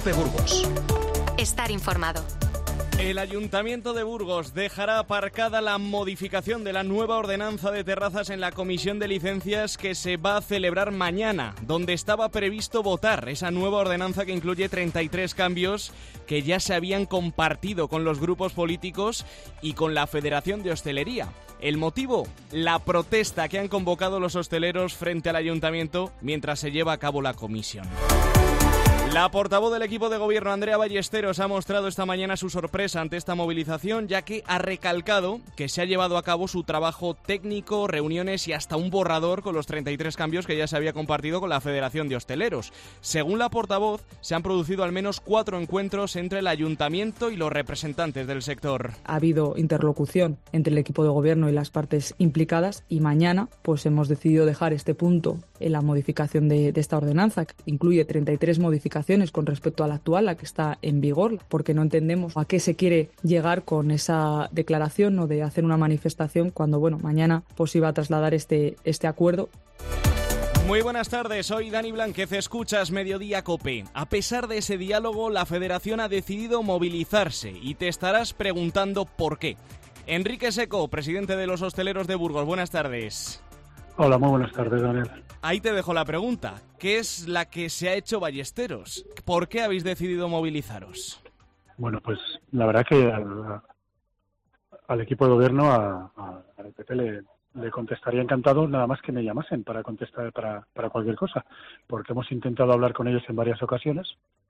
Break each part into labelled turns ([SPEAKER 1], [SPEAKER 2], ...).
[SPEAKER 1] Cope Burgos.
[SPEAKER 2] Estar informado.
[SPEAKER 3] El Ayuntamiento de Burgos dejará aparcada la modificación de la nueva ordenanza de terrazas en la comisión de licencias que se va a celebrar mañana, donde estaba previsto votar esa nueva ordenanza que incluye 33 cambios que ya se habían compartido con los grupos políticos y con la Federación de Hostelería. El motivo, la protesta que han convocado los hosteleros frente al Ayuntamiento mientras se lleva a cabo la comisión. La portavoz del equipo de gobierno, Andrea Ballesteros, ha mostrado esta mañana su sorpresa ante esta movilización, ya que ha recalcado que se ha llevado a cabo su trabajo técnico, reuniones y hasta un borrador con los 33 cambios que ya se había compartido con la Federación de Hosteleros. Según la portavoz, se han producido al menos 4 encuentros entre el Ayuntamiento y los representantes del sector.
[SPEAKER 4] Ha habido interlocución entre el equipo de gobierno y las partes implicadas y mañana pues hemos decidido dejar este punto en la modificación de esta ordenanza, que incluye 33 modificaciones con respecto a la actual, la que está en vigor, porque no entendemos a qué se quiere llegar con esa declaración o de hacer una manifestación cuando, mañana pues iba a trasladar este acuerdo.
[SPEAKER 3] Muy buenas tardes, soy Dani Blánquez, escuchas Mediodía Cope. A pesar de ese diálogo, la Federación ha decidido movilizarse y te estarás preguntando por qué. Enrique Seco, presidente de los hosteleros de Burgos, buenas tardes.
[SPEAKER 5] Hola, muy buenas tardes, Daniel.
[SPEAKER 3] Ahí te dejo la pregunta. ¿Qué es la que se ha hecho Ballesteros? ¿Por qué habéis decidido movilizaros?
[SPEAKER 5] Bueno, pues la verdad que al equipo de gobierno, al PP le contestaría encantado nada más que me llamasen para contestar para cualquier cosa, porque hemos intentado hablar con ellos en varias ocasiones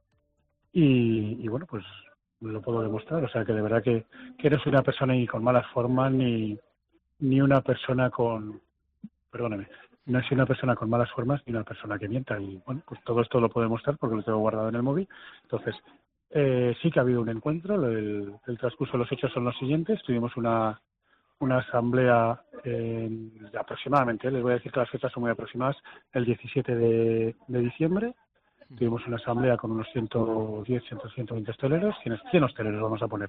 [SPEAKER 5] y pues lo puedo demostrar. O sea, que de verdad que no soy una persona ni con malas formas ni una persona con... Perdóname, no soy una persona con malas formas ni una persona que mienta. Y pues todo esto lo puedo demostrar porque lo tengo guardado en el móvil. Entonces, sí que ha habido un encuentro. El transcurso de los hechos son los siguientes. Tuvimos una asamblea aproximadamente, les voy a decir que las fechas son muy aproximadas, el 17 de diciembre. Tuvimos una asamblea con unos 110, 120 hosteleros, 100 hosteleros vamos a poner.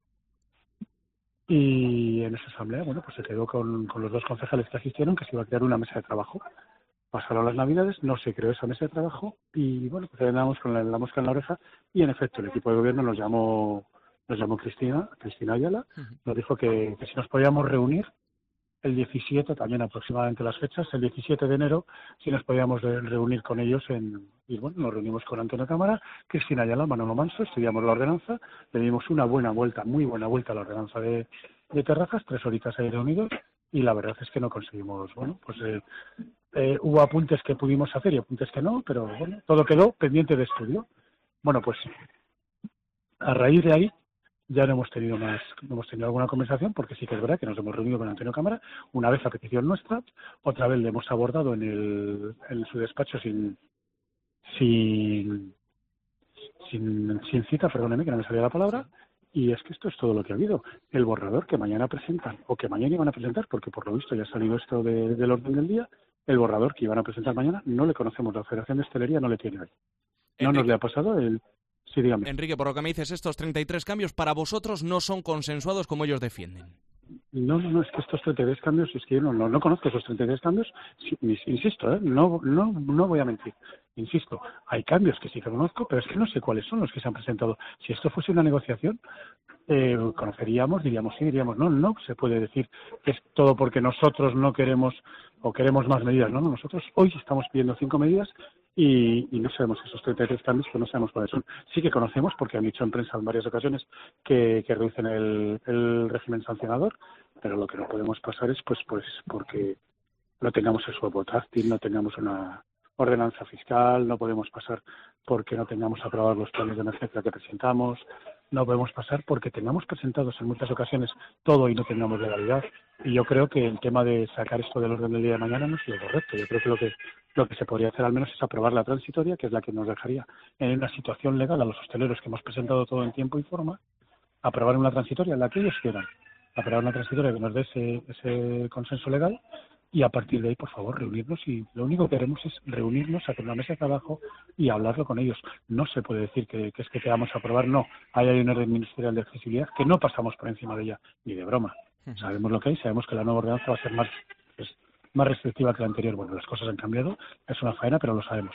[SPEAKER 5] Y en esa asamblea, pues se quedó con los 2 concejales que asistieron que se iba a crear una mesa de trabajo. Pasaron las Navidades, no se creó esa mesa de trabajo y, pues andamos con la mosca en la oreja y, en efecto, el equipo de gobierno nos llamó Cristina Ayala, nos dijo que si nos podíamos reunir el 17, también aproximadamente las fechas, el 17 de enero, si nos podíamos reunir con ellos nos reunimos con Antonio Cámara, Cristina Ayala, Manolo Manso, estudiamos la ordenanza, le dimos una muy buena vuelta a la ordenanza de terrazas, 3 horitas ahí reunidos, y la verdad es que no conseguimos, hubo apuntes que pudimos hacer y apuntes que no, pero todo quedó pendiente de estudio. Pues a raíz de ahí, ya no hemos tenido alguna conversación, porque sí que es verdad que nos hemos reunido con Antonio Cámara, una vez a petición nuestra, otra vez le hemos abordado en su despacho sin cita, perdóneme que no me salía la palabra, y es que esto es todo lo que ha habido. El borrador que mañana presentan, o que mañana iban a presentar, porque por lo visto ya ha salido esto del orden del día, el borrador que iban a presentar mañana no le conocemos, la Federación de Hostelería no le tiene hoy. No nos le ha pasado Sí, dígame.
[SPEAKER 3] Enrique, por lo que me dices, estos 33 cambios para vosotros no son consensuados como ellos defienden.
[SPEAKER 5] No, es que estos 33 cambios, es que yo no conozco esos 33 cambios, insisto, no voy a mentir, insisto, hay cambios que sí que conozco, pero es que no sé cuáles son los que se han presentado. Si esto fuese una negociación, conoceríamos, diríamos sí, diríamos no se puede decir que es todo porque nosotros no queremos o queremos más medidas, no, nosotros hoy estamos pidiendo 5 medidas y no sabemos esos 33 cambios, pues no sabemos cuáles son. Sí que conocemos, porque han dicho en prensa en varias ocasiones que reducen el régimen sancionador, pero lo que no podemos pasar es pues porque no tengamos el swap táctil, no tengamos una ordenanza fiscal, no podemos pasar porque no tengamos aprobados los planes de emergencia que presentamos, no podemos pasar porque tengamos presentados en muchas ocasiones todo y no tengamos legalidad. Y yo creo que el tema de sacar esto del orden del día de mañana no es lo correcto. Yo creo que lo que se podría hacer al menos es aprobar la transitoria, que es la que nos dejaría en una situación legal a los hosteleros que hemos presentado todo en tiempo y forma, aprobar una transitoria en la que ellos quieran, aprobar una transitoria que nos dé ese consenso legal. Y a partir de ahí, por favor, reunirnos, y lo único que queremos es reunirnos, hacer una mesa de trabajo y hablarlo con ellos. No se puede decir que es que queramos aprobar, no. Hay una orden ministerial de accesibilidad que no pasamos por encima de ella, ni de broma. Sabemos lo que hay, sabemos que la nueva ordenanza va a ser más restrictiva que la anterior. Bueno, las cosas han cambiado, es una faena, pero lo sabemos.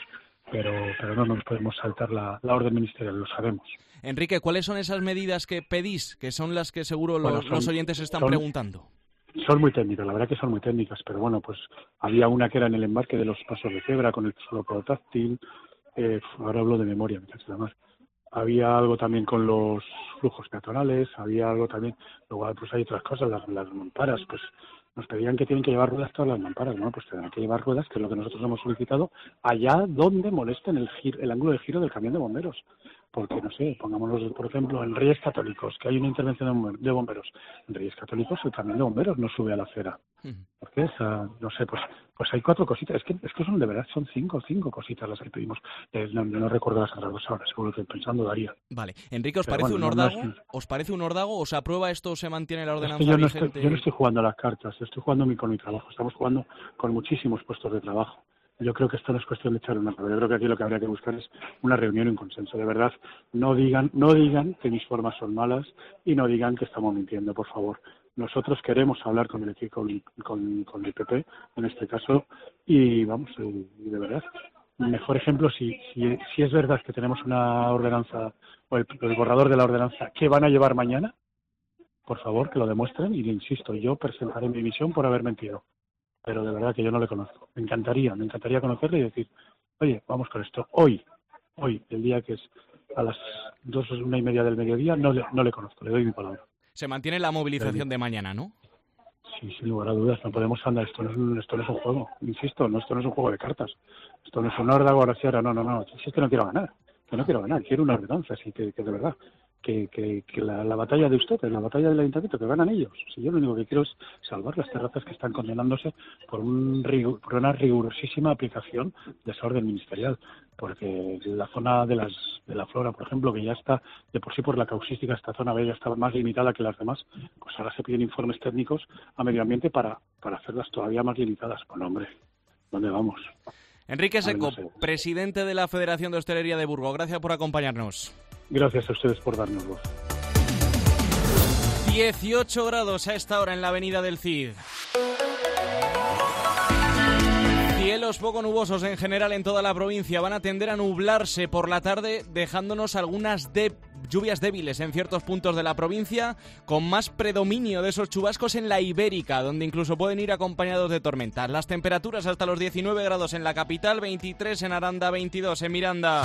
[SPEAKER 5] pero no nos podemos saltar la orden ministerial, lo sabemos.
[SPEAKER 3] Enrique, ¿cuáles son esas medidas que pedís, que son las que seguro los oyentes están preguntando?
[SPEAKER 5] Son muy técnicas, la verdad que son muy técnicas, pero bueno, pues había una que era en el embarque de los pasos de cebra con el solo portátil, ahora hablo de memoria, me cacho la más. Había algo también con los flujos peatonales, había algo también, luego pues hay otras cosas, las mamparas, pues nos pedían que tienen que llevar ruedas todas las mamparas, ¿no? Pues tendrán que llevar ruedas, que es lo que nosotros hemos solicitado, allá donde molesten el ángulo de giro del camión de bomberos. Porque, no sé, pongámonos, por ejemplo, en Reyes Católicos, que hay una intervención de bomberos. En Reyes Católicos el camión de bomberos no sube a la acera. Porque no sé, pues hay 4 cositas. Es que son de verdad, son 5 cositas las que pedimos. No recuerdo las otras dos ahora, seguro que pensando daría.
[SPEAKER 3] Vale. Enrique, ¿os parece un órdago? ¿Os parece un órdago? ¿Os aprueba esto o se mantiene la ordenanza vigente?
[SPEAKER 5] Yo no estoy jugando a las cartas, estoy jugando con mi trabajo. Estamos jugando con muchísimos puestos de trabajo. Yo creo que esto no es cuestión de echar una prueba. Yo creo que aquí lo que habría que buscar es una reunión y un consenso. De verdad, no digan que mis formas son malas y no digan que estamos mintiendo, por favor. Nosotros queremos hablar con el equipo, con el PP, en este caso, y vamos, y de verdad, mejor ejemplo, si es verdad que tenemos una ordenanza, o el borrador de la ordenanza, que van a llevar mañana, por favor, que lo demuestren, y le insisto, yo presentaré mi dimisión por haber mentido. Pero de verdad que yo no le conozco. Me encantaría conocerle y decir, oye, vamos con esto. Hoy, el día que es a las 2:30 del mediodía, no le conozco, le doy mi palabra.
[SPEAKER 3] Se mantiene la movilización de mañana, ¿no?
[SPEAKER 5] Sí, sin lugar a dudas, no podemos andar. Esto no es un juego, insisto, esto no es un juego de cartas. Esto no es un órdago, ahora sí, ahora no. Si es que no quiero ganar, quiero una ordenanza, así que de verdad. Que la batalla de ustedes, la batalla del ayuntamiento, que ganan ellos. Si yo lo único que quiero es salvar las terrazas que están condenándose por una rigurosísima aplicación de esa orden ministerial. Porque la zona de la flora, por ejemplo, que ya está, de por sí por la causística, esta zona ya estaba más limitada que las demás, pues ahora se piden informes técnicos a medio ambiente para hacerlas todavía más limitadas. Bueno, hombre, ¿dónde vamos?
[SPEAKER 3] Enrique Seco, presidente de la Federación de Hostelería de Burgos, gracias por acompañarnos.
[SPEAKER 5] Gracias a ustedes por darnos voz.
[SPEAKER 3] 18 grados a esta hora en la avenida del Cid. Cielos poco nubosos en general en toda la provincia. Van a tender a nublarse por la tarde, dejándonos algunas lluvias débiles en ciertos puntos de la provincia, con más predominio de esos chubascos en la Ibérica, donde incluso pueden ir acompañados de tormentas. Las temperaturas hasta los 19 grados en la capital, 23 en Aranda, 22 en Miranda.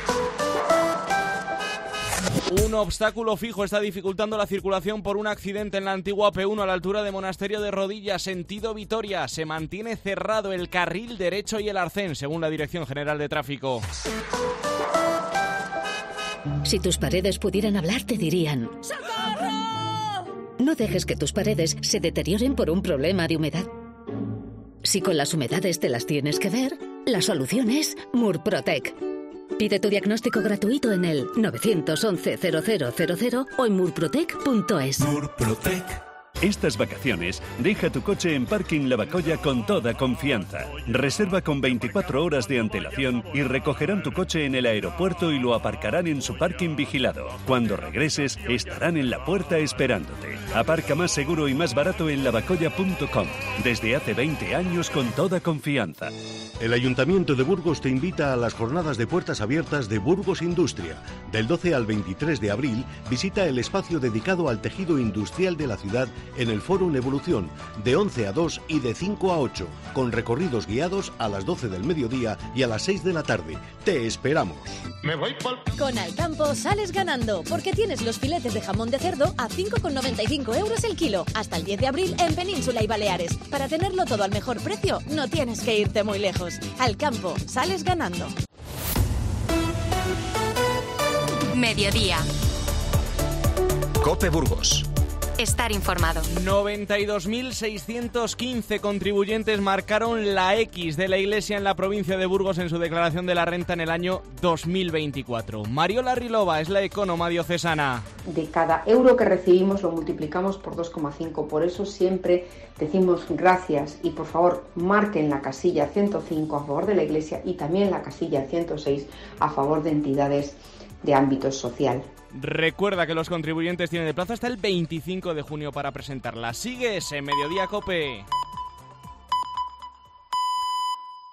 [SPEAKER 3] Un obstáculo fijo está dificultando la circulación por un accidente en la antigua P1 a la altura de Monasterio de Rodillas, sentido Vitoria. Se mantiene cerrado el carril derecho y el arcén, según la Dirección General de Tráfico.
[SPEAKER 1] Si tus paredes pudieran hablar, te dirían: ¡socorro! No dejes que tus paredes se deterioren por un problema de humedad. Si con las humedades te las tienes que ver, la solución es Murprotec. Pide tu diagnóstico gratuito en el 911-0000 o en murprotec.es.
[SPEAKER 6] Murprotec. Estas vacaciones, deja tu coche en Parking Lavacolla con toda confianza. Reserva con 24 horas de antelación y recogerán tu coche en el aeropuerto y lo aparcarán en su parking vigilado. Cuando regreses, estarán en la puerta esperándote. Aparca más seguro y más barato en lavacolla.com. Desde hace 20 años con toda confianza.
[SPEAKER 7] El Ayuntamiento de Burgos te invita a las jornadas de puertas abiertas de Burgos Industria. Del 12 al 23 de abril, visita el espacio dedicado al tejido industrial de la ciudad en el Fórum Evolución, de 11 a 2 y de 5 a 8, con recorridos guiados a las 12 del mediodía y a las 6 de la tarde. ¡Te esperamos!
[SPEAKER 8] Con Alcampo sales ganando, porque tienes los filetes de jamón de cerdo a 5,95 euros el kilo, hasta el 10 de abril en Península y Baleares. Para tenerlo todo al mejor precio, no tienes que irte muy lejos. Alcampo, sales ganando.
[SPEAKER 2] Mediodía.
[SPEAKER 9] COPE Burgos.
[SPEAKER 2] Estar informado.
[SPEAKER 3] 92.615 contribuyentes marcaron la X de la Iglesia en la provincia de Burgos en su declaración de la renta en el año 2024. Mariola Rilova es la ecónoma diocesana.
[SPEAKER 10] De cada euro que recibimos lo multiplicamos por 2,5. Por eso siempre decimos gracias y por favor marquen la casilla 105 a favor de la Iglesia y también la casilla 106 a favor de entidades de ámbito social.
[SPEAKER 3] Recuerda que los contribuyentes tienen de plazo hasta el 25 de junio para presentarla. Sigues en Mediodía COPE.